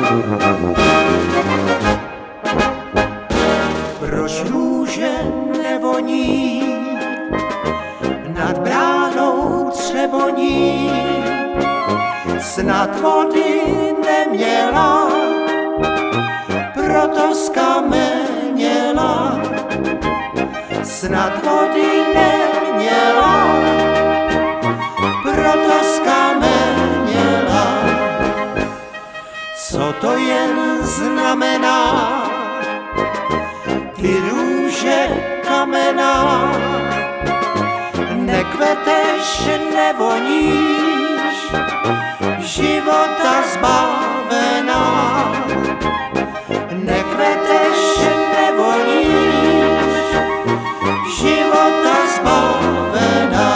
Proč růže nevoní, nad bránou třeboní, snad vody neměla, proto skameněla. Snad vody neměla, proto skameněla. Co to jen znamená, ty růže kamenná, nekveteš, nevoníš, života zbavená. Nekveteš, nevoníš, života zbavená.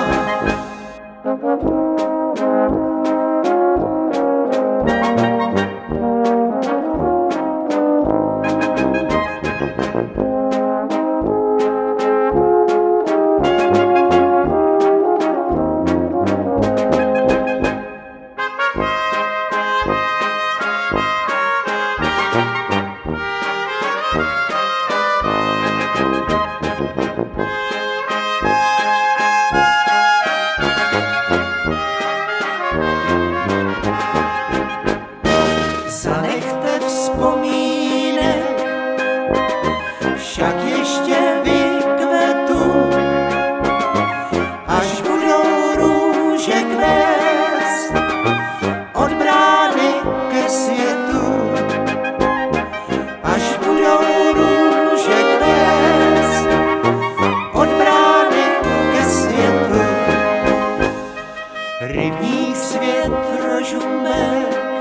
Zanechte vzpomínek, však ještě vykvetu, až budou růže kvést od brány ke světu. Až budou růže kvést od brány ke světu. Rybník svět rožume